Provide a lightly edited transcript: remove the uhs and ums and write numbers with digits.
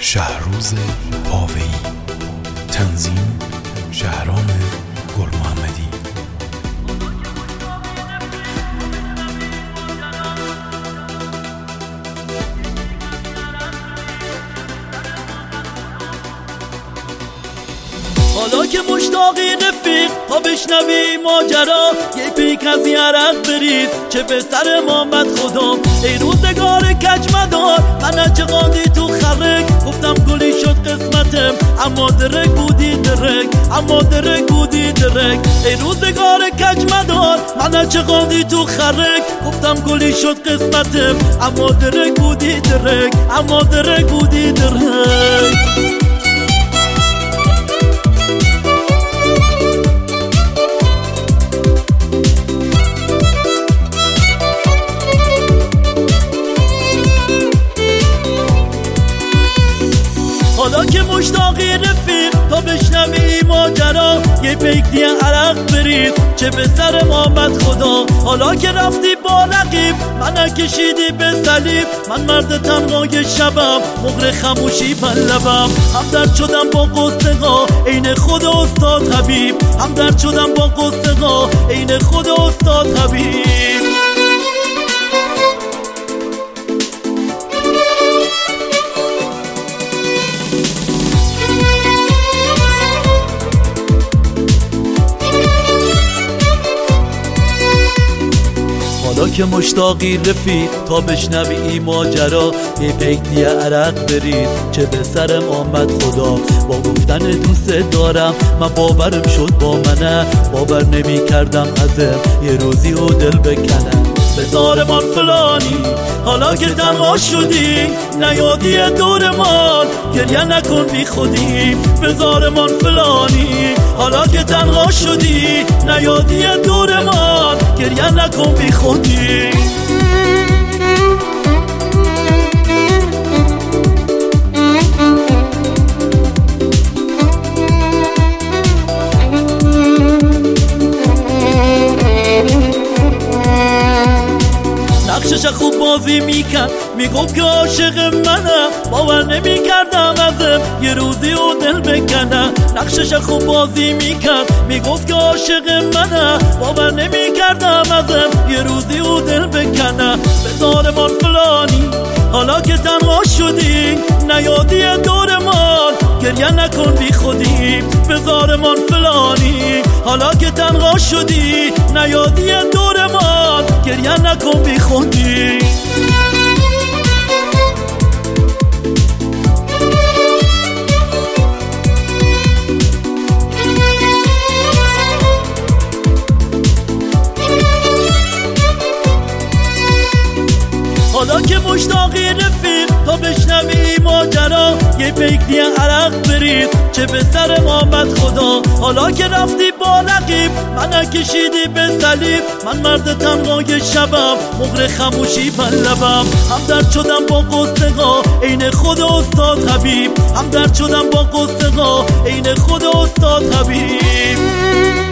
شهروز پاویی. تنظیم شهرام گل محمدی. حالا که مشتاقی رفیق تا بشنوی ماجرا، یه پیک از یرق برید چه به سر محمد خدا. ای روزگار کج مدار من چقاندی تو خرک، گفتم گلی شد قسمتم اما درک بودی درک، اما درک بودی درک. ای روزگار کج مدار من چقاندی تو خرک، گفتم گلی شد قسمتم اما درک بودی درک، اما درک بودی درک. حالا که مشتاقی رفیق تا بشنوی ماجرا، یه پیک دیگه عرق برید چه به سر محمد خدا. حالا که رفتی با رقیب من کشیدی به صلیب، من مرد تنهای شبم مغر خموشی بر لبم. همدرد شدم با قصه‌ها عین خود استاد حبیب، همدرد شدم با قصه‌ها عین خود استاد حبیب. حالا که مشتاقی رفیق تا بشنوی این ماجرا، یه پیک دیگه عرق برید چه به سر محمد خدا. با گفتن دوست دارم من باورم شد با منه، باور نمی کردم ازم یه روزی و دل بکنم. بذارمان فلانی حالا که تنها شدی، نیادی دورمان گریه نکن بی خودی. بذارمان فلانی حالا که تنها شدی، نیادی دورمان گریه نکن بی خودی. نقشش خوب بازی میکرد میگفت که عاشق منه، باور نمیکردم ازم یه روزی و دل بکنه. نقشش خوب بازی میکرد میگفت که عاشق منه، باور نمیکردم ازم یه روزی و دل بکنه. بذارمان فلانی حالا که تنها شدی، نیادی دورمان گریه نکن بی خودی. بذارمان فلانی حالا که تنها شدی، نیادی دورمان گریه نکن بی خودی. حالا که مشتاقی رفیق تا بشنوی ماجرا، یه پیک دیگه عرق برید چه به سر محمد خدا. حالا که رفتی با رقیب من کشیدی به صلیب، من مرد تنهای شبم مغر خموشی بر لبم. همدرد شدم با قصه‌ها عین خود استاد حبیب، همدرد شدم با قصه‌ها عین خود استاد حبیب.